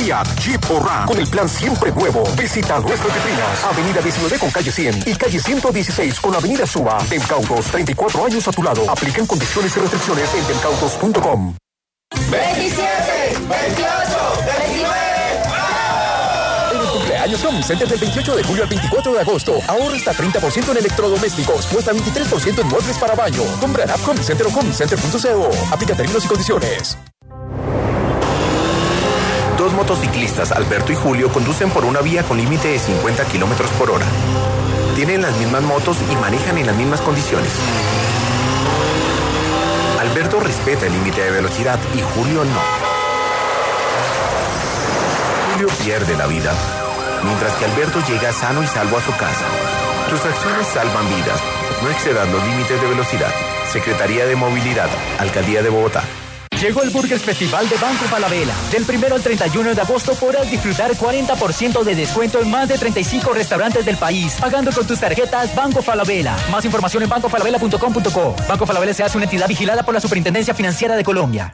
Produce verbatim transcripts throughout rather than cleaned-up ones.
Fiat, Jeep o Ram con el plan Siempre Nuevo. Visita nuestras vitrinas. Avenida diecinueve con calle cien y calle ciento dieciséis con Avenida Suba. Demcautos, treinta y cuatro años a tu lado. Aplican condiciones y restricciones en demcautos punto com. veintisiete, veintiocho, veintinueve. En el cumpleaños Home Center del veintiocho de julio al veinticuatro de agosto, ahorra hasta treinta por ciento en electrodomésticos o hasta veintitrés por ciento en muebles para baño. Compra en App Home Center o home center punto co. Aplica términos y condiciones. Dos motociclistas, Alberto y Julio, conducen por una vía con límite de cincuenta kilómetros por hora. Tienen las mismas motos y manejan en las mismas condiciones. Alberto respeta el límite de velocidad y Julio no. Julio pierde la vida, mientras que Alberto llega sano y salvo a su casa. Tus acciones salvan vidas. No excedas los límites de velocidad. Secretaría de Movilidad, Alcaldía de Bogotá. Llegó el Burgers Festival de Banco Falabella. Del primero al treinta y uno de agosto podrás disfrutar cuarenta por ciento de descuento en más de treinta y cinco restaurantes del país, pagando con tus tarjetas Banco Falabella. Más información en banco falabella punto com punto co. Banco Falabella se hace una entidad vigilada por la Superintendencia Financiera de Colombia.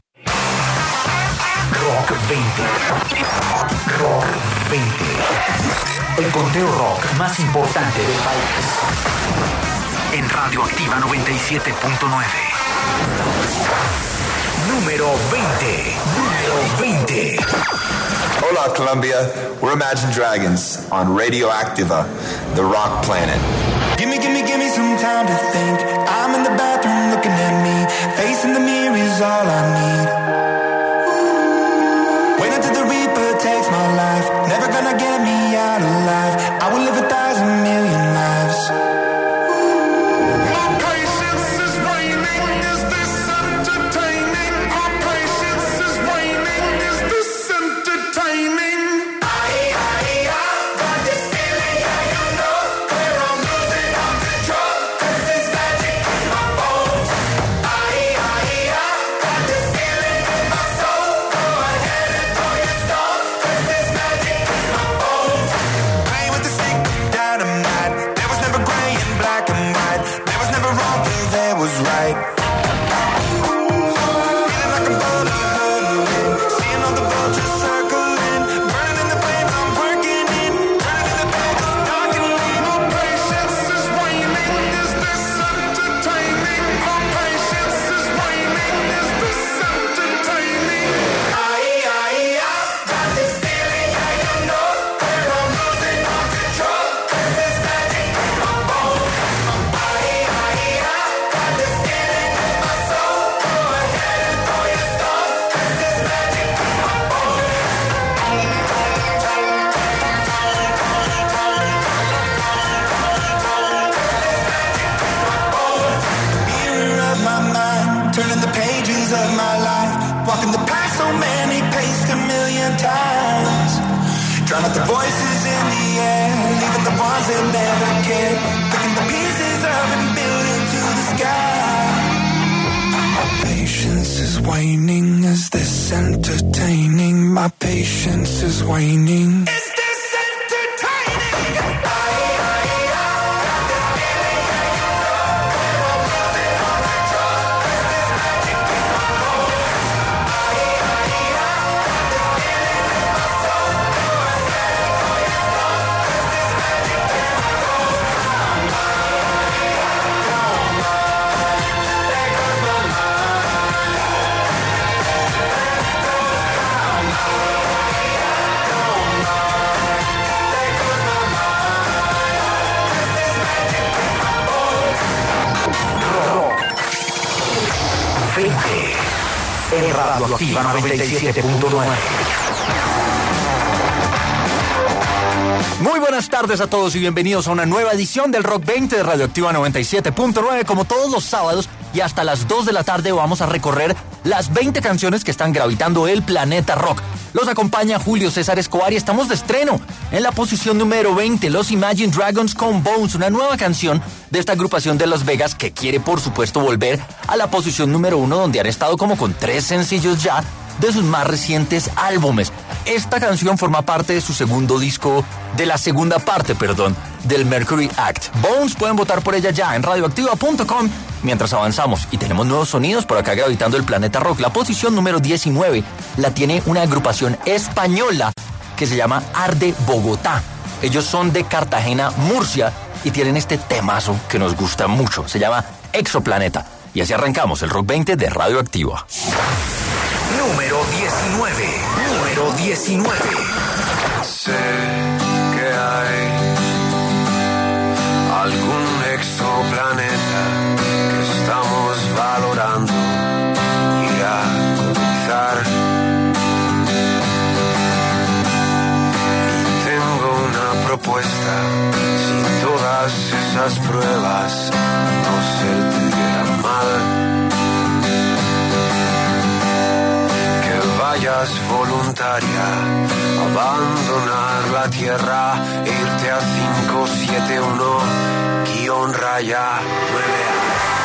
Rock veinte. Rock veinte. El conteo rock más importante del país. En Radioactiva noventa y siete punto nueve. Número veinte. Número veinte. Hola, Colombia. We're Imagine Dragons on Radioactiva, the rock planet. Gimme, gimme, gimme some time to think. I'm in the bathroom looking at me. Facing the mirror is all I need. Wait until the Reaper takes my life. Never gonna get me out alive. I will live a thousand million lives. Drown out the voices in the air, leaving the ones that never cared, picking the pieces up and building to the sky. My patience is waning, is this entertaining? My patience is waning. Is this entertaining? En Radioactiva noventa y siete punto nueve. Muy buenas tardes a todos y bienvenidos a una nueva edición del Rock veinte de Radioactiva noventa y siete punto nueve. Como todos los sábados y hasta las dos de la tarde vamos a recorrer las veinte canciones que están gravitando el planeta rock. Los acompaña Julio César Escobar y estamos de estreno en la posición número veinte, los Imagine Dragons con Bones, una nueva canción de esta agrupación de Las Vegas que quiere por supuesto volver a la posición número uno, donde han estado como con tres sencillos ya de sus más recientes álbumes. Esta canción forma parte de su segundo disco, de la segunda parte, perdón, del Mercury Act. Bones, pueden votar por ella ya en radioactiva punto com mientras avanzamos y tenemos nuevos sonidos por acá gravitando el planeta rock. La posición número diecinueve la tiene una agrupación española que se llama Arde Bogotá. Ellos son de Cartagena, Murcia, y tienen este temazo que nos gusta mucho. Se llama Exoplaneta. Y así arrancamos el Rock veinte de Radioactiva. Número diecinueve. Número diecinueve. Sé que hay algún exoplaneta que estamos valorando ir a colonizar. Y tengo una propuesta: si todas esas pruebas no se te dieran mal, vayas voluntaria, abandonar la tierra e irte a cinco siete uno guión raya nueve A.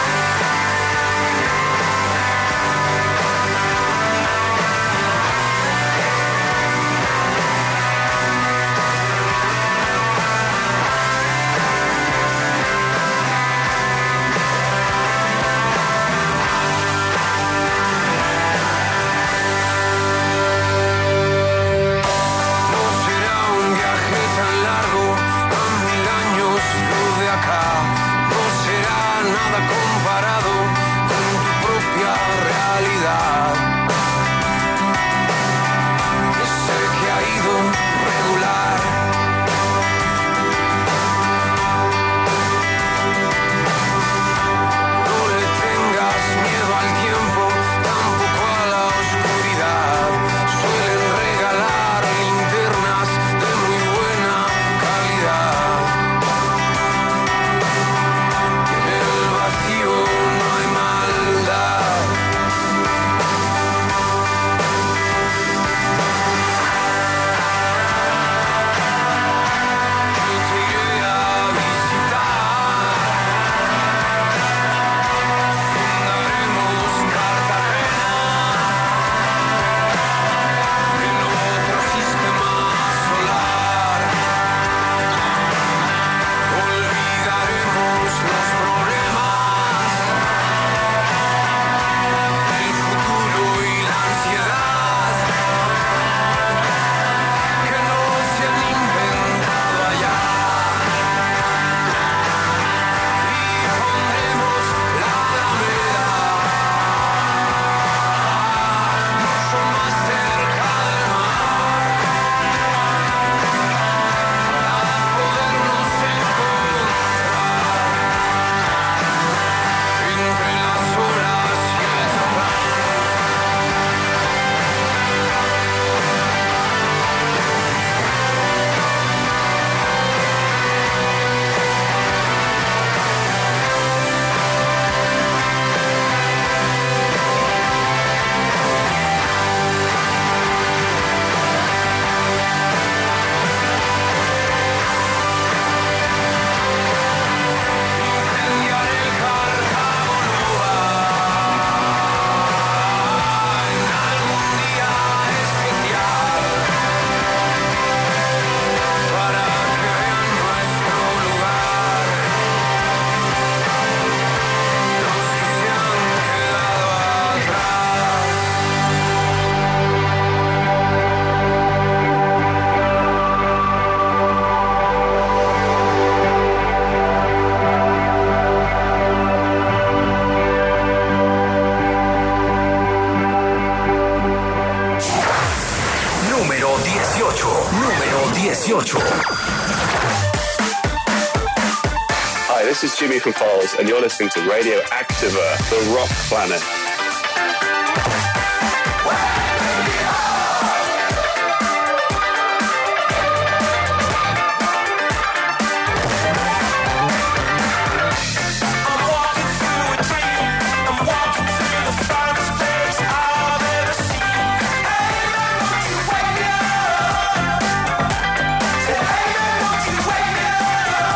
Hi, this is Jimmy from Falls, and you're listening to Radio Activa, the rock planet.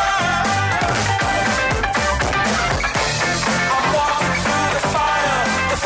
The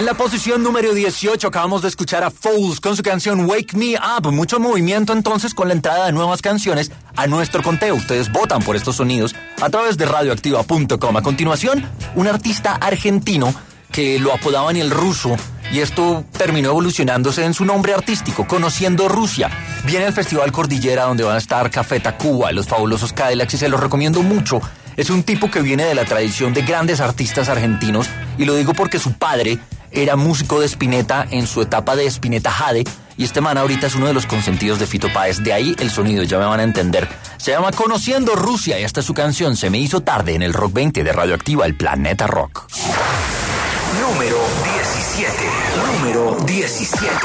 En la posición número dieciocho acabamos de escuchar a Foles con su canción Wake Me Up. Mucho movimiento entonces con la entrada de nuevas canciones a nuestro conteo. Ustedes votan por estos sonidos a través de radioactiva punto com. A continuación, un artista argentino que lo apodaban el ruso, y esto terminó evolucionándose en su nombre artístico, Conociendo Rusia. Viene al Festival Cordillera, donde van a estar Café Tacuba, Los Fabulosos Cadillacs, y se los recomiendo mucho. Es un tipo que viene de la tradición de grandes artistas argentinos, y lo digo porque su padre era músico de Spinetta en su etapa de Spinetta Jade, y este man ahorita es uno de los consentidos de Fito Páez. De ahí el sonido, ya me van a entender. Se llama Conociendo Rusia, y esta es su canción Se me hizo tarde, en el Rock veinte de Radioactiva, el Planeta Rock. Número diecisiete. Número diecisiete.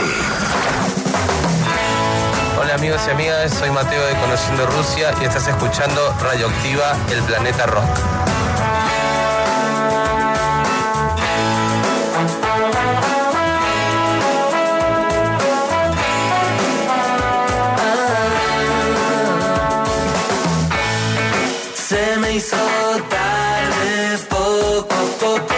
Hola amigos y amigas, soy Mateo de Conociendo Rusia y estás escuchando Radioactiva, el Planeta Rock. Se me hizo tarde poco a poco.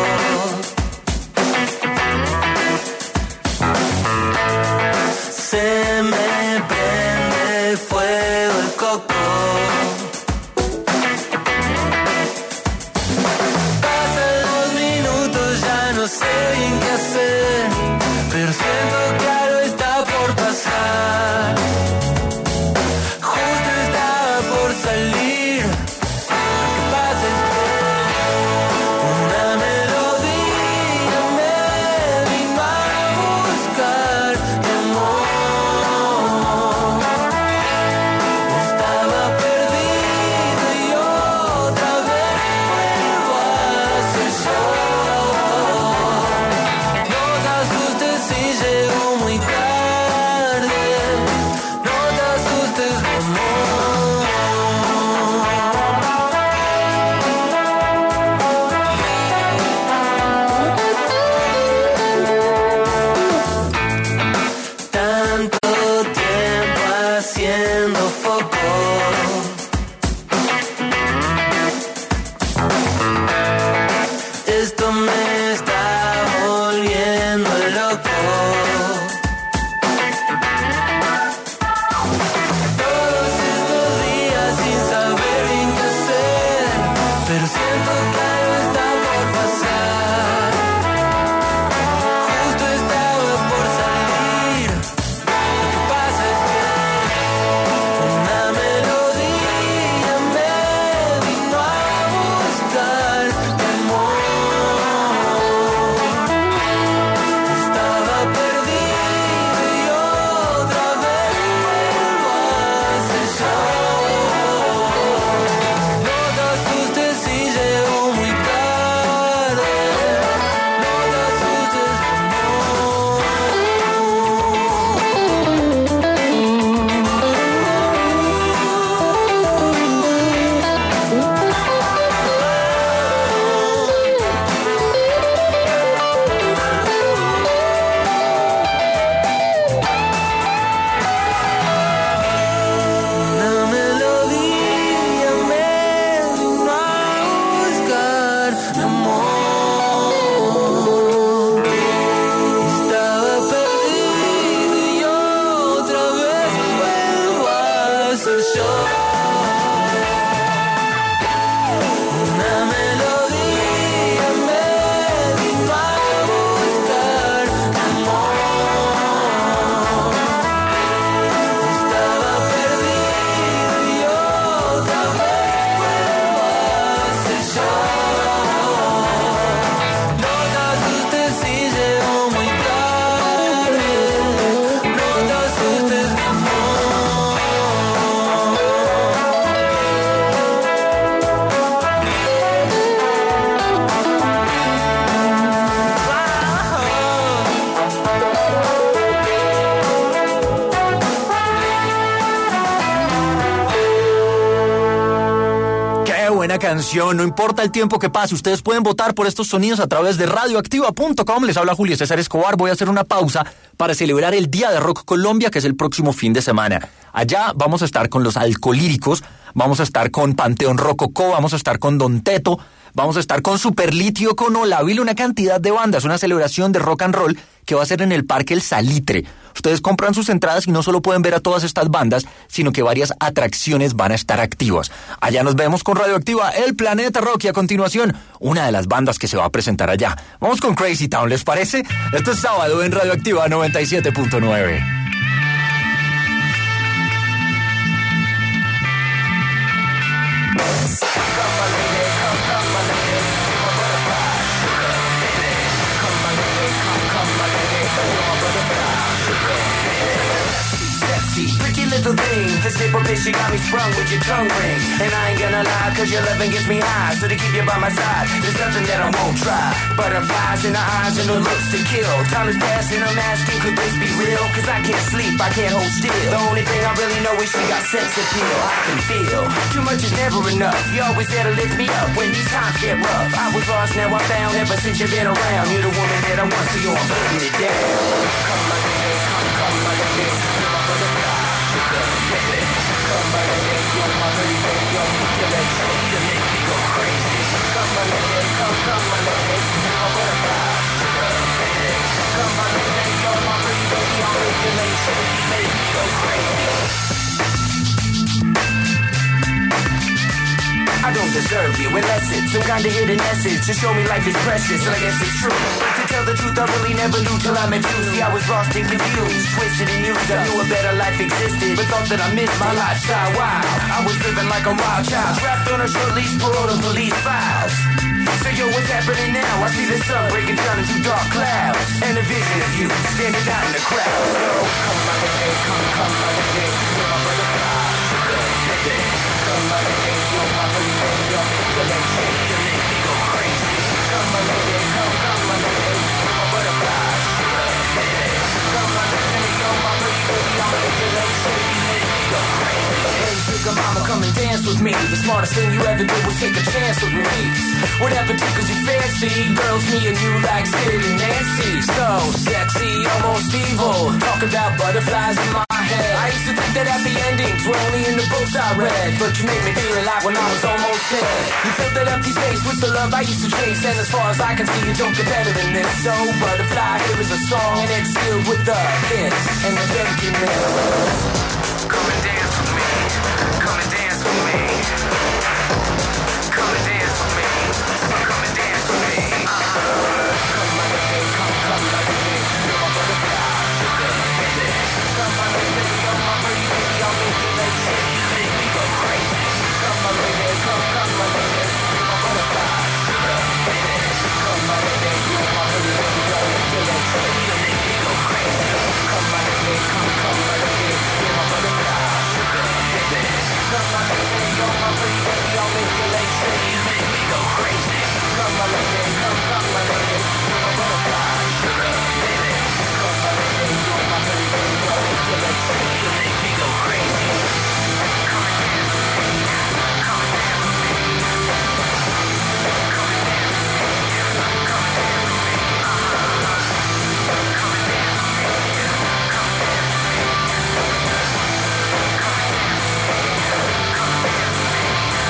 Se me prende fuego el coco. Pasan los minutos, ya no sé bien qué hacer, pero siento que algo está por pasar. Justo estaba por salir. Lo que pasa es que una melodía me vino a buscar. Estaba perdido y otra vez vuelvo a ser yo. No te asustes si llego muy tarde. No te asustes, mi amor. Tanto tiempo haciendo foco. Esto me está volviendo loco. Todos estos días sin saber bien qué hacer, pero siento que algo está por pasar. Justo estaba por salir. Lo que pasa es que una melodía me vino a buscar, mi amor. Estaba perdido y otra vez vuelvo a ser yo. No te asustes si llego muy tarde. No te asustes, mi amor. Una melodía me vino a buscar, mi amor. Estaba perdido y otra vez vuelvo a ser yo. Una melodía me vino a buscar, mi amor. Estaba perdido y otra vez vuelvo a ser yo. No te asustes si llego muy tarde. No te asustes, mi amor. ¡Qué buena canción! No importa el tiempo que pase, ustedes pueden votar por estos sonidos a través de radioactiva punto com. Les habla Julio César Escobar. Voy a hacer una pausa para celebrar el Día de Rock Colombia, que es el próximo fin de semana. Allá vamos a estar con los Alcolíricos, vamos a estar con Panteón Rococó, vamos a estar con Don Teto, vamos a estar con Superlitio, con Olavil, una cantidad de bandas, una celebración de rock and roll que va a ser en el Parque El Salitre. Ustedes compran sus entradas y no solo pueden ver a todas estas bandas, sino que varias atracciones van a estar activas. Allá nos vemos con Radioactiva, el Planeta Rock, y a continuación, una de las bandas que se va a presentar allá. Vamos con Crazy Town, ¿les parece? Esto es sábado en Radioactiva noventa y siete punto nueve. Pretty little thing, this nipple bitch, you got me sprung with your tongue ring. And I ain't gonna lie, cause your loving gets me high. So to keep you by my side, there's nothing that I won't try. Butterflies in the eyes and the looks to kill. Time is passing, I'm asking, could this be real? Cause I can't sleep, I can't hold still. The only thing I really know is she got sex appeal. I can feel, too much is never enough. You always there to lift me up when these times get rough. I was lost, now I'm found, ever since you've been around. You're the woman that I want, so you're putting it down. Come my lady, come, come my lady. You're my butterfly. Come my lady, you're my pretty baby, you're mutilation, you make me go crazy. Come my lady, come, come my lady, you're my butterfly. Come my lady, you're my pretty baby, you're mutilation, you make me go crazy. I don't deserve you unless it's some kind of hidden message to show me life is precious, and I guess it's true. But to tell the truth, I really never knew till I met you. See, I was lost and confused, twisted and used. I knew a better life existed, but thought that I missed my lifestyle. Wow, I was living like a wild child, trapped on a short leash, paroled on police files. So yo, what's happening now? I see the sun breaking down into dark clouds, and a vision of you standing out in the crowd. So come my lady, come, come my lady, you're my butterfly. Come my lady, you're my pretty baby, you're mutilation, you make me go crazy. Come my lady, come, come my lady, you're my butterfly. Come my lady, you're my pretty baby, you're mutilation, you make me go crazy. Hey, sugar mama, come and dance with me. The smartest thing you ever did was take a chance with me. Whatever tickles you fancy, girls, me and you like Sid and Nancy. So sexy, almost evil, talk about butterflies in my head. I used to think that happy endings were only in the books I read, but you made me feel alive when I was almost dead. You filled that empty space with the love I used to chase, and as far as I can see, you don't get better than this. So butterfly, here is a song, and it's filled with the kiss and the emptiness. Come and dance with me, come and dance with me, come and dance with me, so come and dance with me. Uh-huh. Come my lady, come, come my lady, you're my butterfly. Come my lady, you're my pretty baby, I'll make you like shit, you make me go crazy. Come my lady, come, come my lady, you're my butterfly. Come my lady, you're my pretty baby, I'll make you like shit, you make me go crazy. Come my lady, come, come my lady, you're my butterfly. Come my lady, you're my pretty baby, I'll make you like shit, you make me go crazy. Come my lady, come, come my lady, you're my butterfly. Come my lady, you're my pretty baby, I'll make you like shit, you make me go crazy. Come and dance with me, come and dance with me, come and dance with me, come and dance with me, uh-huh. Come and dance with me, come and dance with me, come and dance with me, come and dance with me.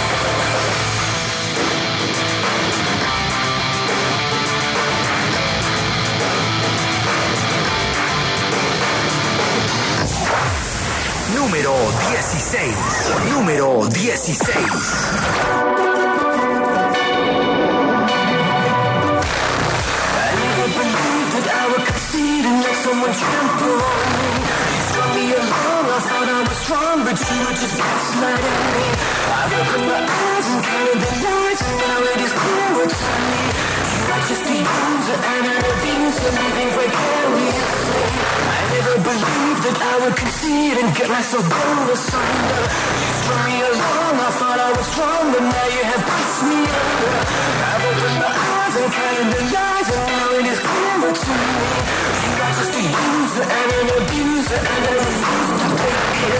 Número dieciséis. Número dieciséis. I never believed that I would concede and let someone trample on me. You strung me along, I thought I was strong, but you were just gaslighting me. I've opened my eyes and counted the lies, and now it is clearer to me. You are just a user and an abuser, living vicariously. I never believed that I would concede and get myself blown asunder. You strung me along, I thought I was strong, but now you have pushed me under. I've opened my eyes and counted the lies, and now it is clearer to me. You are just a user and an abuser, and I refuse to take it.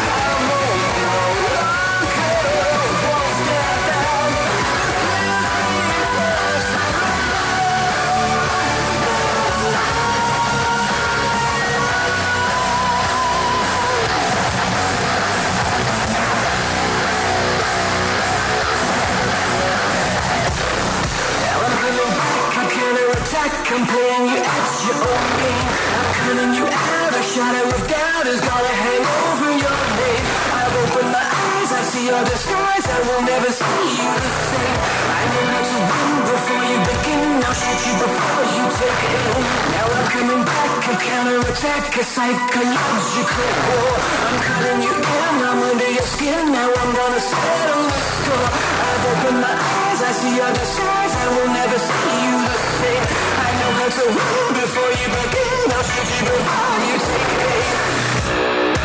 Stand down, has got a hang over your name. I've opened my eyes, I see your disguise, I will never see you the same. I know how to win before you begin, I'll shoot you before you take aim. Now I'm coming back, a counterattack, a psychological war. I'm cutting you in, I'm under your skin, now I'm gonna settle the score. I've opened my eyes, I see your disguise, I will never see you the same. I know how to win before you begin, I'll shoot you before you take aim.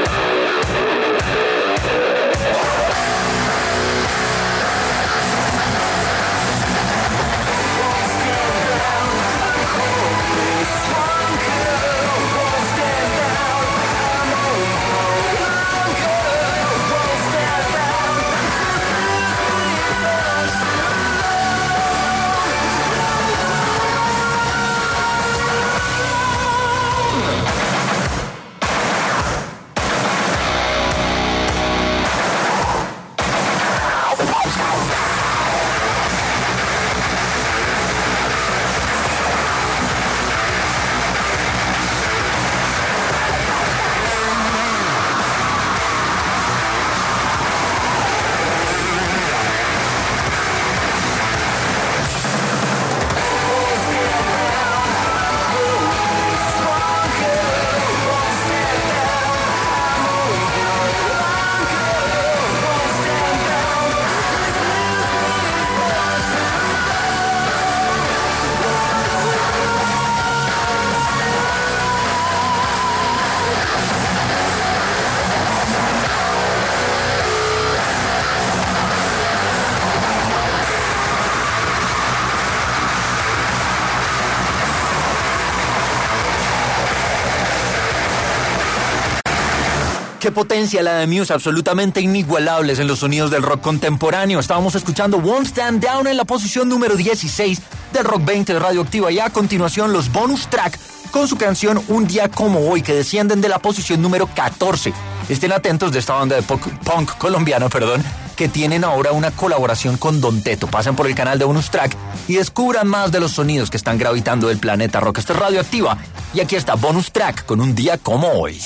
Qué potencia la de Muse, absolutamente inigualables en los sonidos del rock contemporáneo. Estábamos escuchando Won't Stand Down en la posición número dieciséis del Rock veinte de Radioactiva, y a continuación los bonus track con su canción Un Día Como Hoy, que descienden de la posición número catorce. Estén atentos de esta banda de punk, punk colombiano, perdón, que tienen ahora una colaboración con Don Teto. Pasen por el canal de bonus track y descubran más de los sonidos que están gravitando del planeta rock. Esta es Radioactiva y aquí está bonus track con Un Día Como Hoy.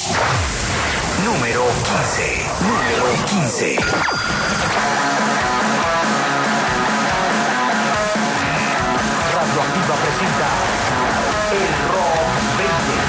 Número quince. Número quince. Radioactiva presenta el Rock veinte.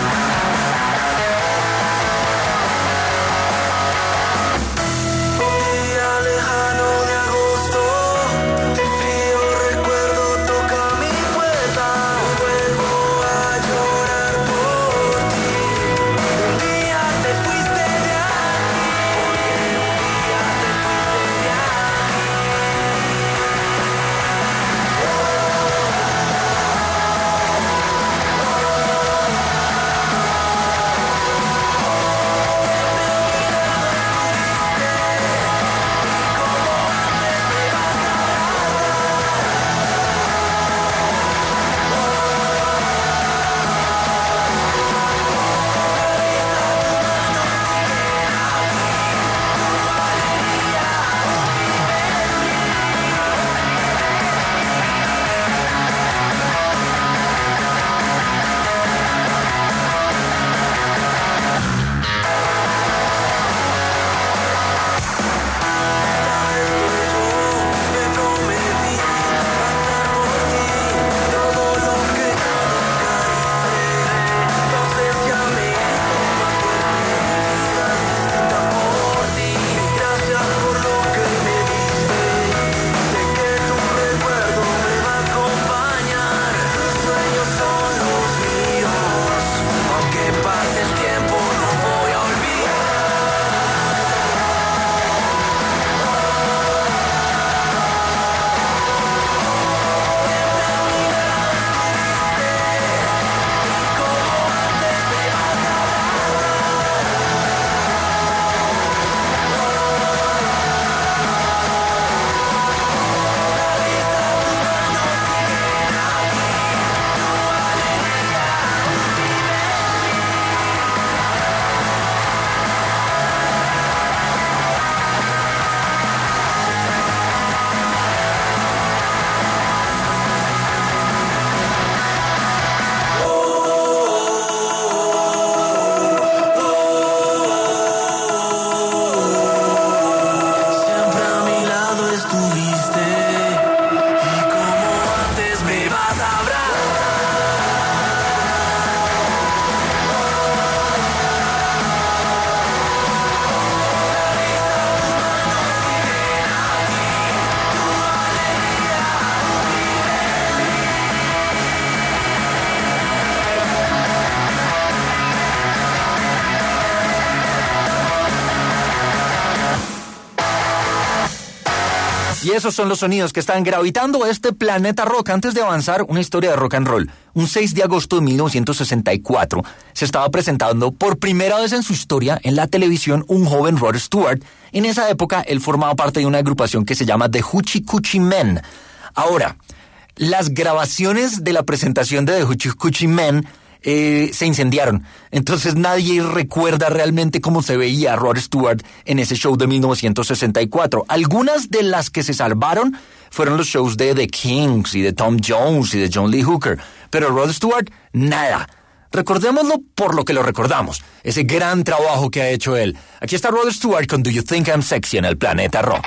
Un día lejano de agosto, el frío recuerdo toca mi puerta. Vuelvo a llorar por ti. Un día te fuiste de aquí. Un día te fuiste de aquí. Y esos son los sonidos que están gravitando este planeta rock. Antes de avanzar, una historia de rock and roll. Un seis de agosto de mil novecientos sesenta y cuatro se estaba presentando por primera vez en su historia en la televisión un joven Rod Stewart. En esa época, él formaba parte de una agrupación que se llama The Hoochie Coochie Men. Ahora, las grabaciones de la presentación de The Hoochie Coochie Men Eh, se incendiaron. Entonces nadie recuerda realmente cómo se veía Rod Stewart en ese show de mil novecientos sesenta y cuatro. Algunas de las que se salvaron fueron los shows de The Kings y de Tom Jones y de John Lee Hooker. Pero Rod Stewart, nada. Recordémoslo por lo que lo recordamos. Ese gran trabajo que ha hecho él. Aquí está Rod Stewart con Do You Think I'm Sexy en el Planeta Rock.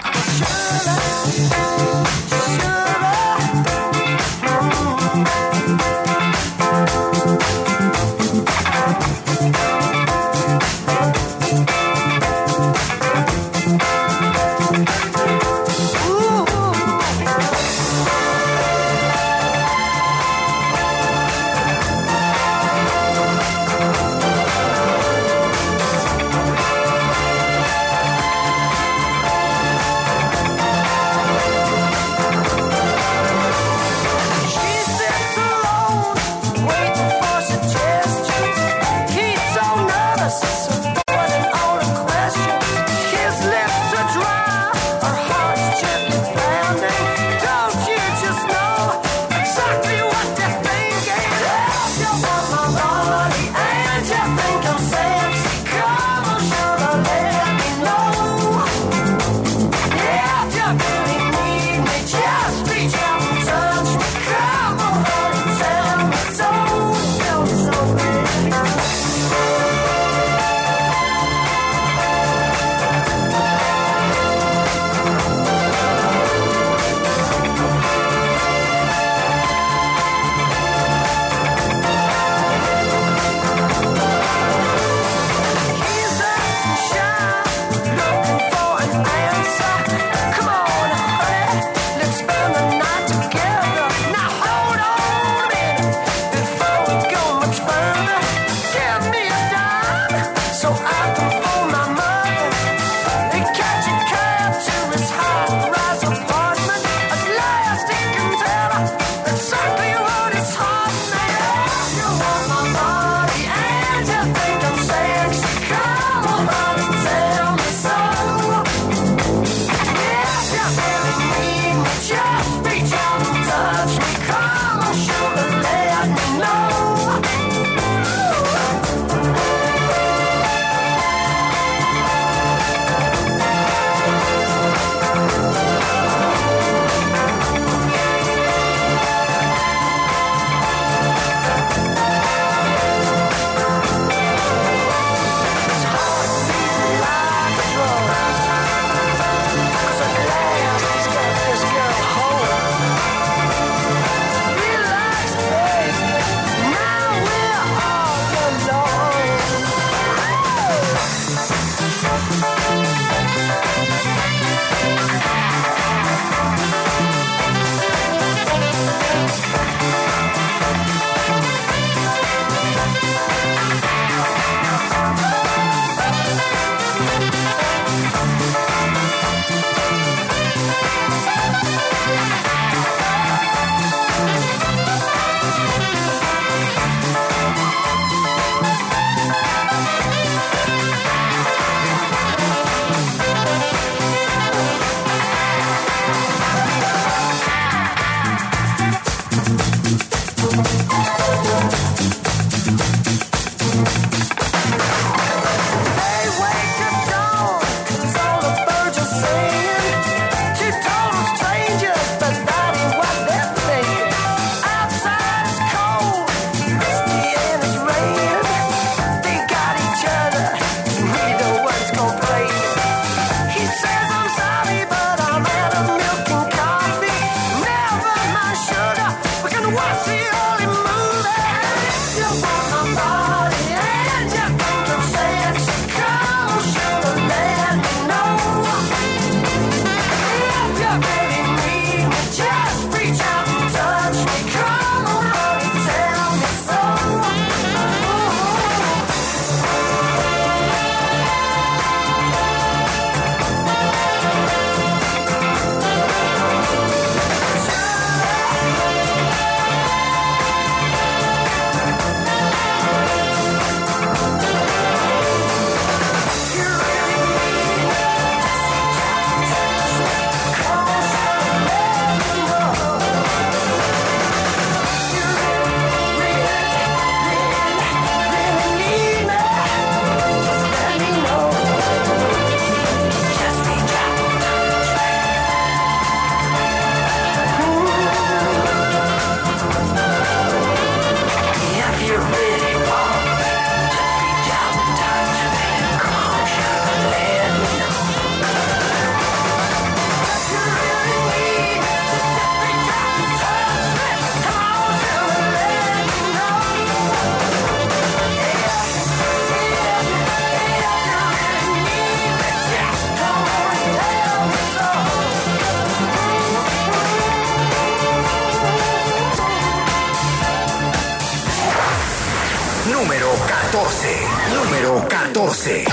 catorce.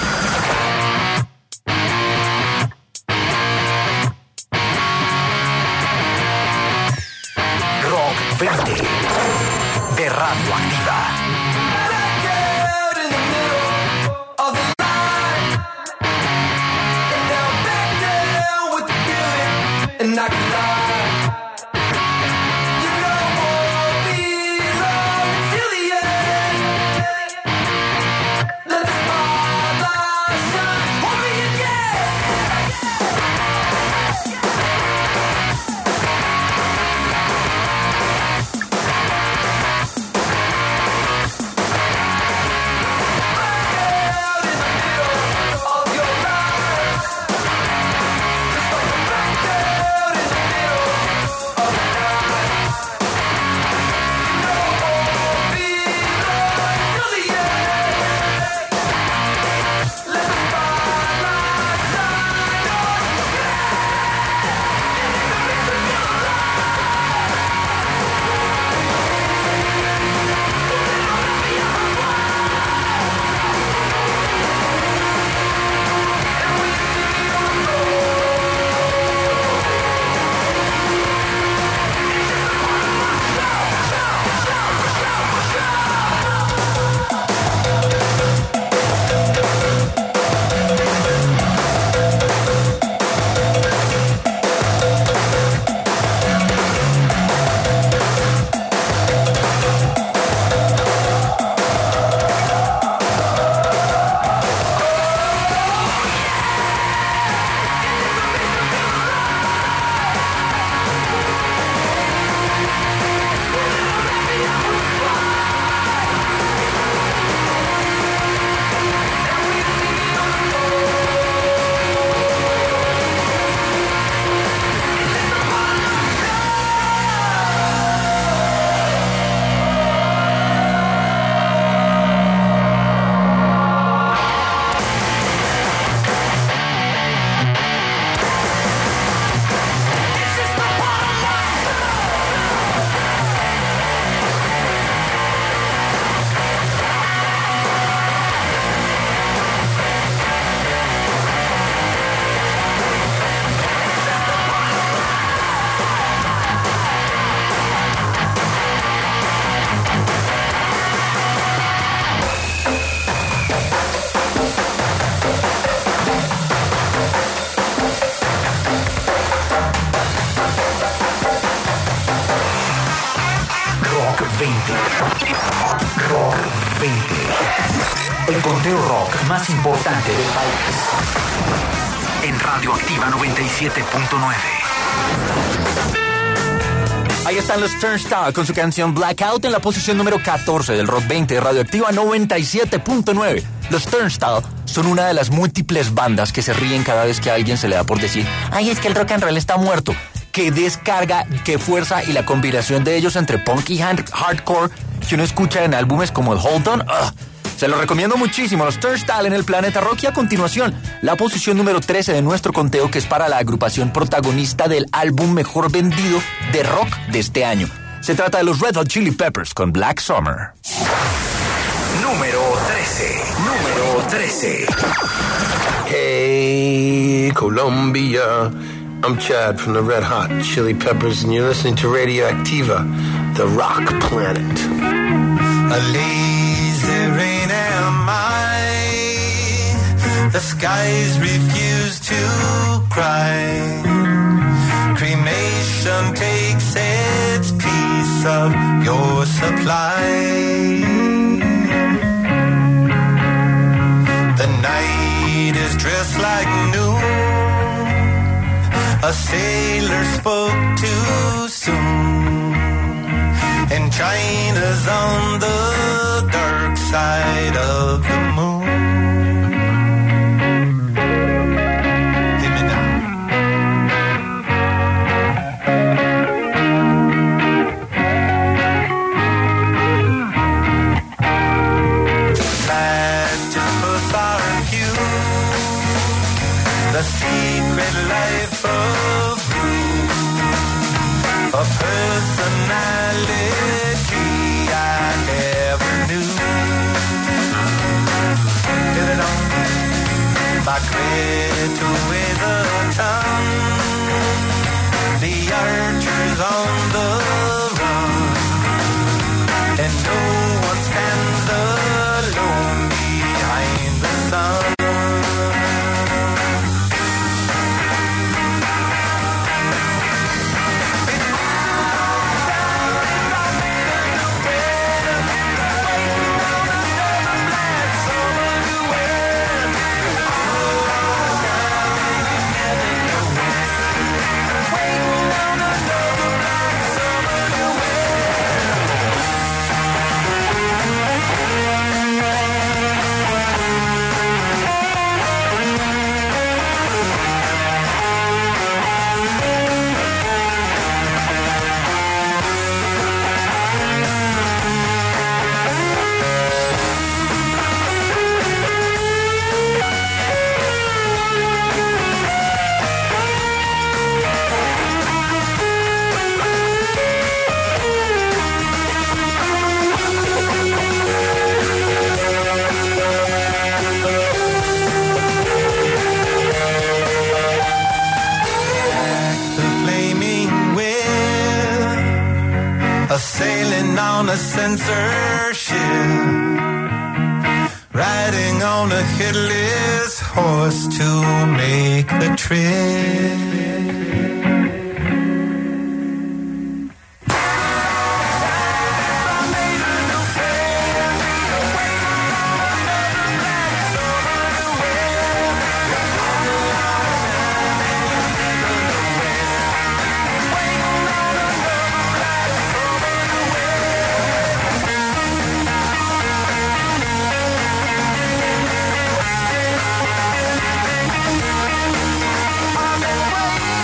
Rock veinte de Radioactiva. And I can lie. You know I won't be long until the end. Let the spotlight shine on me El conteo rock más importante del país. En Radioactiva noventa y siete punto nueve. Ahí están los Turnstile con su canción Blackout en la posición número catorce del Rock veinte de Radioactiva noventa y siete punto nueve. Los Turnstile son una de las múltiples bandas que se ríen cada vez que a alguien se le da por decir ¡ay, es que el rock and roll está muerto! ¡Qué descarga, qué fuerza! Y la combinación de ellos entre punk y hardcore que uno escucha en álbumes como el Hold On. ¡Ugh! Se lo recomiendo muchísimo, los Turnstile en el Planeta Rock. Y a continuación, la posición número trece de nuestro conteo, que es para la agrupación protagonista del álbum mejor vendido de rock de este año. Se trata de los Red Hot Chili Peppers con Black Summer. Número trece. Número trece. Hey, Colombia. I'm Chad from the Red Hot Chili Peppers, and you're listening to Radioactiva, the rock planet. A lazy rain am I. The skies refuse to cry. Cremation takes its piece of your supply. The night is dressed like noon. A sailor spoke too soon. And China's on the dark side of the moon. Hit me now. Platypus are few. The secret life of Rue. A personality I never knew. like red to with a tongue. The archers on the run, and no one stands alone behind the sun. Sailing on a censorship, riding on a headless horse to make the trip. I've been waiting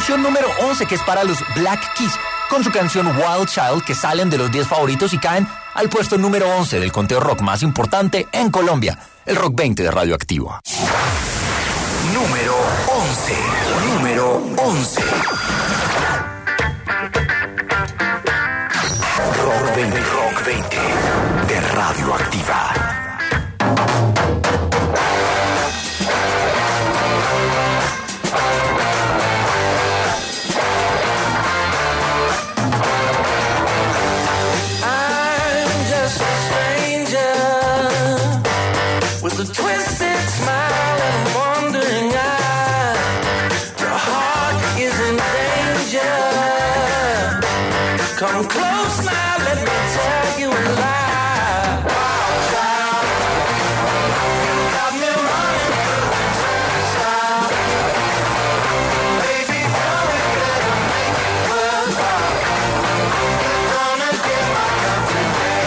posición número once, que es para los Black Keys, con su canción Wild Child, que salen de los diez favoritos y caen al puesto número once del conteo rock más importante en Colombia, el Rock veinte de Radioactiva. Número once. Número once. Rock veinte. Rock veinte de Radioactiva. With a twisted smile and wandering eye, the heart is in danger. Come close now, let me tell you a lie. Wild child, you got me running through the turnstile. Baby, girl, we better make it worthwhile. You're gonna get my love today.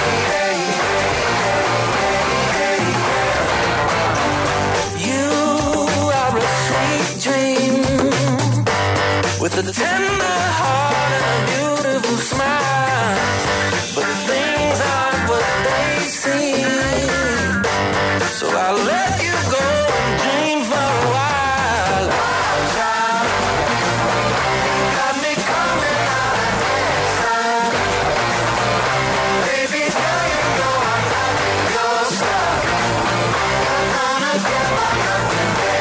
With a tender heart and a beautiful smile, but things aren't what they seem. So I'll let you go and dream for a while. Wild child, you got me coming out of exile. Baby girl, you know I'm liking your style. I'm gonna get my love today.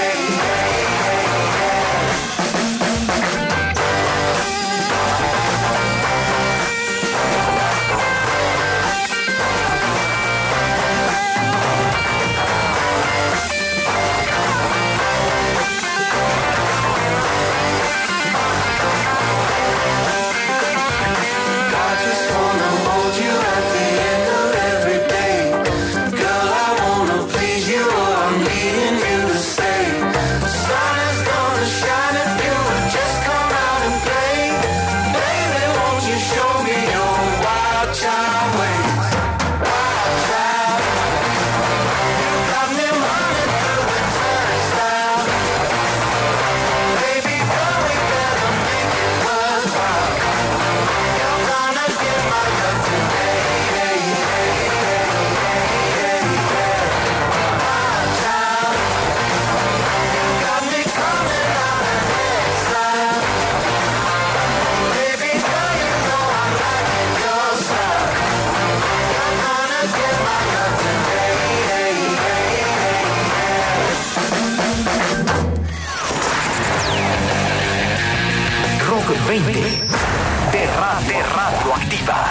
veinte de, ra- de Radioactiva.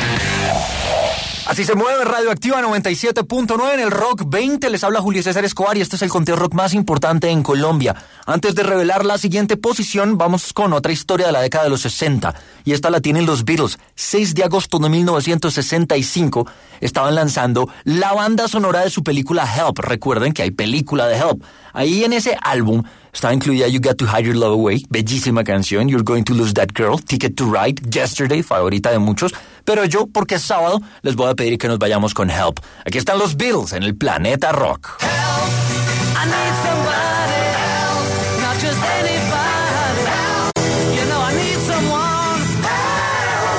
Así se mueve Radioactiva noventa y siete punto nueve en el Rock veinte. Les habla Julio César Escobar y este es el conteo rock más importante en Colombia. Antes de revelar la siguiente posición, vamos con otra historia de la década de los sesenta. Y esta la tienen los Beatles. seis de agosto de mil novecientos sesenta y cinco estaban lanzando la banda sonora de su película Help. Recuerden que hay película de Help. Ahí en ese álbum estaba incluida You Got to Hide Your Love Away, bellísima canción, You're Going to Lose That Girl, Ticket to Ride, Yesterday, favorita de muchos. Pero yo, porque es sábado, les voy a pedir que nos vayamos con Help. Aquí están los Beatles en el Planeta Rock. Help, I need somebody help, not just anybody help. You know I need someone help.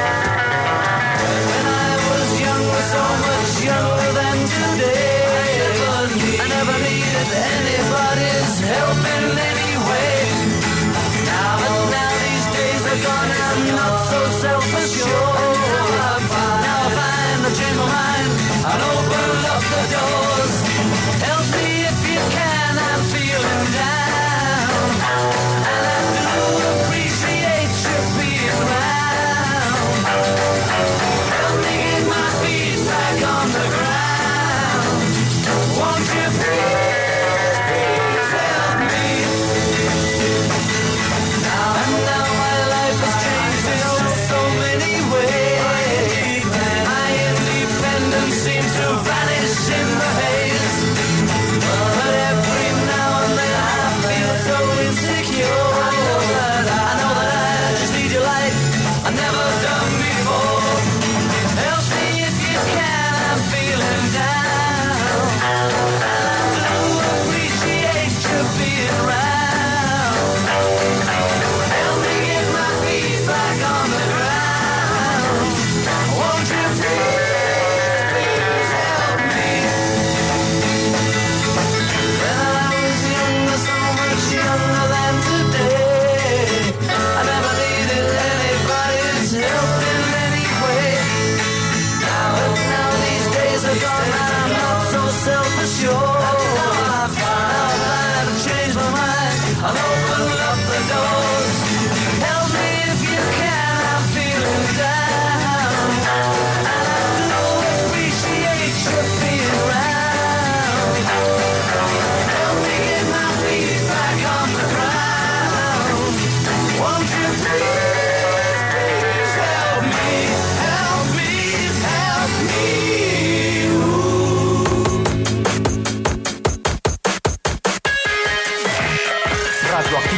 When I was younger, so much younger than today, I never needed anybody's help in any way. Now, but now these days are gone, I'm not so self-assured. Now I find a dream of mine and open up the doors. Help me if you can.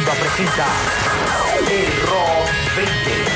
Radioactiva presenta el Rock veinte.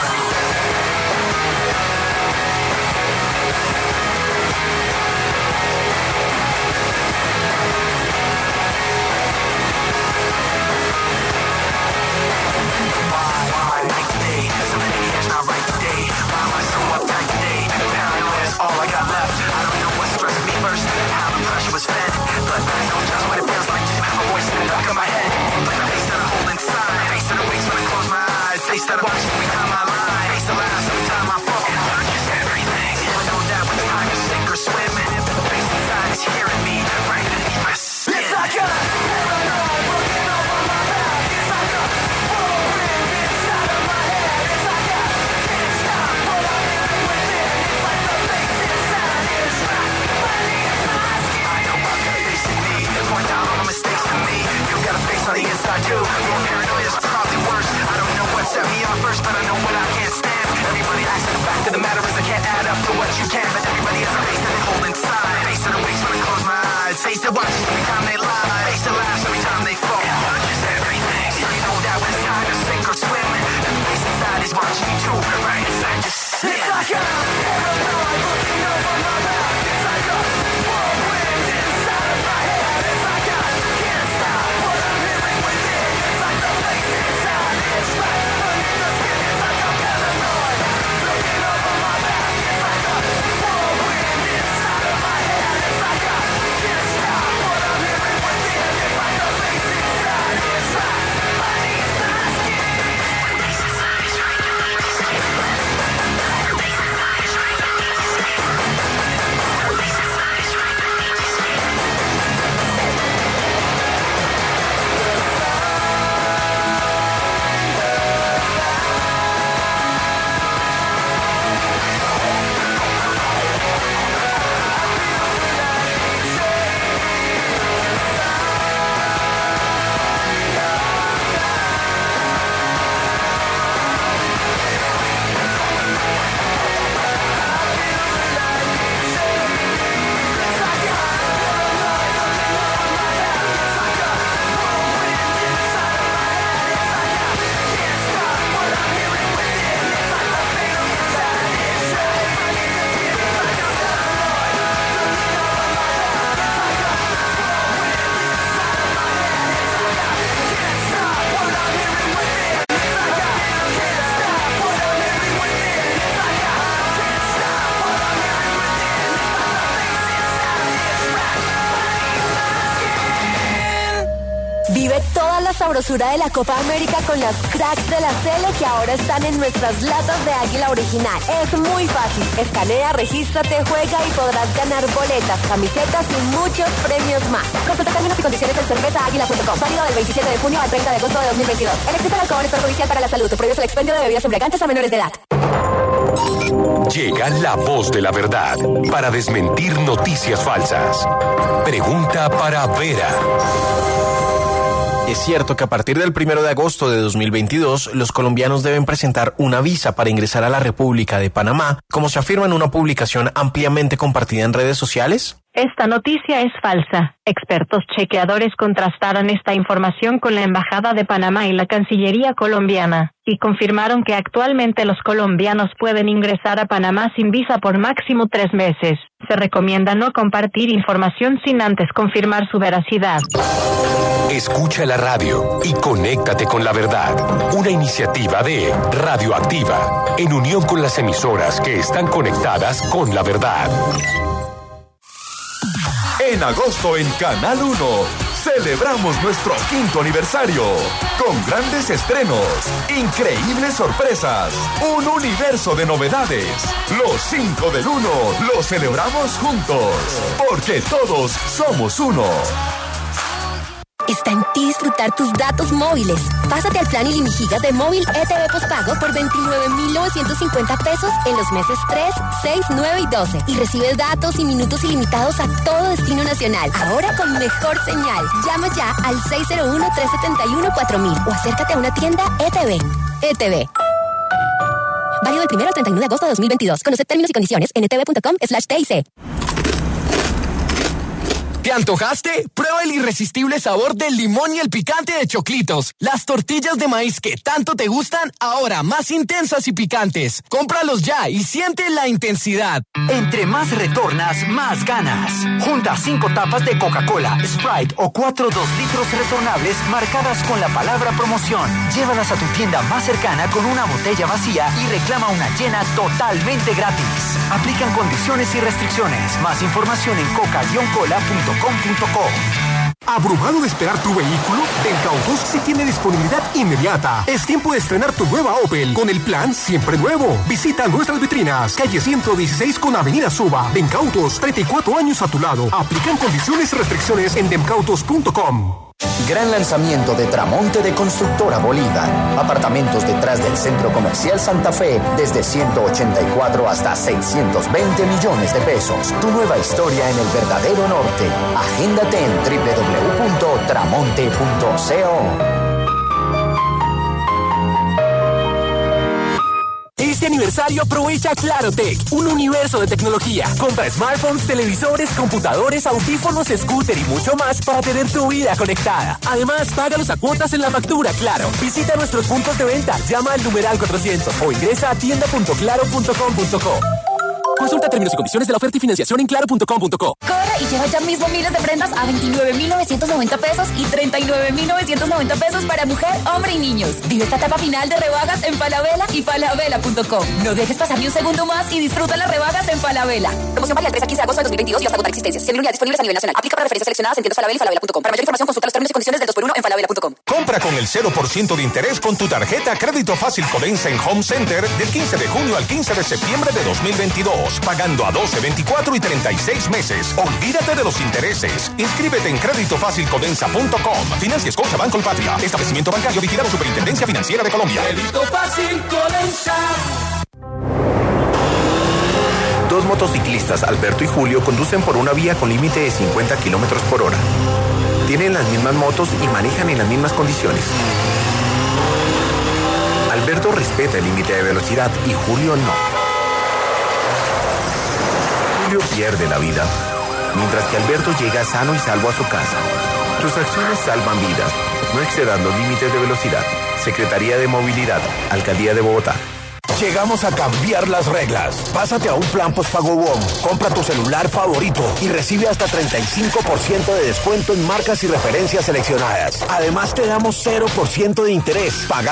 All I got left, I don't know what stressed me first, how the pressure was fed, but I know just what it feels like to have a voice in the back of my head, like the face that I hold inside, face that awakes when I close my eyes, face that I watch every time I lie, face that laughs every time I fall, it urges everything, I know that when it's time to sink or swim, the face inside is hearing me, right beneath my skin. It's like a paranoid looking over my back, it's like a whirlwind inside of my head, it's like a can't stop what I'm hearing within, it's like the face inside is right beneath my skin. I know I'm facing me, point out all the mistakes to me, you got a face on the inside too, your paranoia is probably worse, I don't know what set me off first, but I know what I can't stand, everybody acts and the fact of the matter is I can't add up to what you can, but everybody has a face that they hold inside, face that awakes when I close my eyes, face that watches every time they lie, face that laughs every time they fall, it urges everything, you know that when it's time to sink or swim, the face inside is watching you too, right inside your skin. It's like a paranoid looking over my back, it's like a whirlwind inside of my head, it's like I can't stop what I'm hearing within, it's like the face inside is right beneath the skin, it's like a paranoid looking over my back, it's like a whirlwind inside of my head, it's like I can't stop what I'm hearing within, it's like the face inside is right beneath the skin. Face inside is right beneath the skin. Face inside is right beneath the skin. Face inside is right beneath the skin. Vive toda la sabrosura de la Copa América con las cracks de la Cele que ahora están en nuestras latas de Águila Original. Es muy fácil. Escanea, regístrate, juega y podrás ganar boletas, camisetas y muchos premios más. Consulta términos y condiciones en cerveza águila punto com. Válido del veintisiete de junio al treinta de agosto de dos mil veintidós. El exceso de alcohol es perjudicial para la salud. Prohíbe el expendio de bebidas embriagantes a menores de edad. Llega la voz de la verdad para desmentir noticias falsas. Pregunta para Vera. Es cierto que a partir del primero de agosto de dos mil veintidós, los colombianos deben presentar una visa para ingresar a la República de Panamá, como se afirma en una publicación ampliamente compartida en redes sociales. Esta noticia es falsa. Expertos chequeadores contrastaron esta información con la Embajada de Panamá y la Cancillería colombiana, y confirmaron que actualmente los colombianos pueden ingresar a Panamá sin visa por máximo tres meses. Se recomienda no compartir información sin antes confirmar su veracidad. Escucha la radio y conéctate con la verdad. Una iniciativa de Radioactiva, en unión con las emisoras que están conectadas con la verdad. En agosto en Canal uno, celebramos nuestro quinto aniversario con grandes estrenos, increíbles sorpresas, un universo de novedades. Los cinco del uno los celebramos juntos, porque todos somos uno. Está en ti disfrutar tus datos móviles. Pásate al plan ilimigigas de móvil E T V postpago por veintinueve mil novecientos cincuenta pesos en los meses tres, seis, nueve y doce. Y recibes datos y minutos ilimitados a todo destino nacional. Ahora con mejor señal. Llama ya al seis cero uno, tres siete uno, cuatro mil o acércate a una tienda E T V. E T V. Válido del primero al treinta y uno de agosto de dos mil veintidós. Conoce términos y condiciones en etv punto com slash T I C. ¿Te antojaste? Prueba el irresistible sabor del limón y el picante de Choclitos. Las tortillas de maíz que tanto te gustan, ahora más intensas y picantes. Cómpralos ya y siente la intensidad. Entre más retornas, más ganas. Junta cinco tapas de Coca-Cola, Sprite o cuatro dos litros retornables marcadas con la palabra promoción. Llévalas a tu tienda más cercana con una botella vacía y reclama una llena totalmente gratis. Aplican condiciones y restricciones. Más información en coca guion cola punto com punto co. ¿Abrumado de esperar tu vehículo? Bencautos sí tiene disponibilidad inmediata. Es tiempo de estrenar tu nueva Opel con el plan Siempre Nuevo. Visita nuestras vitrinas. Calle ciento dieciséis con Avenida Suba. Bencautos, treinta y cuatro años a tu lado. Aplican condiciones y restricciones en bencautos punto com. Gran lanzamiento de Tramonte de Constructora Bolívar. Apartamentos detrás del Centro Comercial Santa Fe desde ciento ochenta y cuatro hasta seiscientos veinte millones de pesos. Tu nueva historia en el verdadero norte. Agéndate en doble u doble u doble u punto tramonte punto co. Este aniversario aprovecha Clarotech, un universo de tecnología. Compra smartphones, televisores, computadores, audífonos, scooter y mucho más para tener tu vida conectada. Además, págalos a cuotas en la factura, Claro. Visita nuestros puntos de venta, llama al numeral cuatrocientos o ingresa a tienda punto claro punto com punto co. Consulta términos y condiciones de la oferta y financiación en claro punto com punto co. Corre y lleva ya mismo miles de prendas a veintinueve mil novecientos noventa pesos y treinta y nueve mil novecientos noventa pesos para mujer, hombre y niños. Vive esta etapa final de rebajas en Falabella y falabella punto com. No dejes pasar ni un segundo más y disfruta las rebajas en Falabella. Promoción válida del tres al quince de agosto del dos mil veintidós y hasta agotar existencias. Sin unidades disponibles a nivel nacional. Aplica para referencias seleccionadas en tiendas Falabella y falabella punto com. Para mayor información consulta los términos y condiciones del dos por uno en falabella punto com. Compra con el cero por ciento de interés con tu tarjeta Crédito Fácil Codensa en Home Center del quince de junio al quince de septiembre de dos mil veintidós. Pagando a doce, veinticuatro y treinta y seis meses. Olvídate de los intereses. Inscríbete en crédito fácil codensa punto com. Financia Scotiabank Colpatria. Establecimiento bancario vigilado Superintendencia Financiera de Colombia. Crédito Fácil Codensa. Dos motociclistas, Alberto y Julio, conducen por una vía con límite de cincuenta kilómetros por hora. Tienen las mismas motos y manejan en las mismas condiciones. Alberto respeta el límite de velocidad y Julio no. Julio pierde la vida, mientras que Alberto llega sano y salvo a su casa. Tus acciones salvan vidas. No excedas los límites de velocidad. Secretaría de Movilidad, Alcaldía de Bogotá. Llegamos a cambiar las reglas. Pásate a un plan postpago WOM. Compra tu celular favorito y recibe hasta treinta y cinco por ciento de descuento en marcas y referencias seleccionadas. Además, te damos cero por ciento de interés. Paga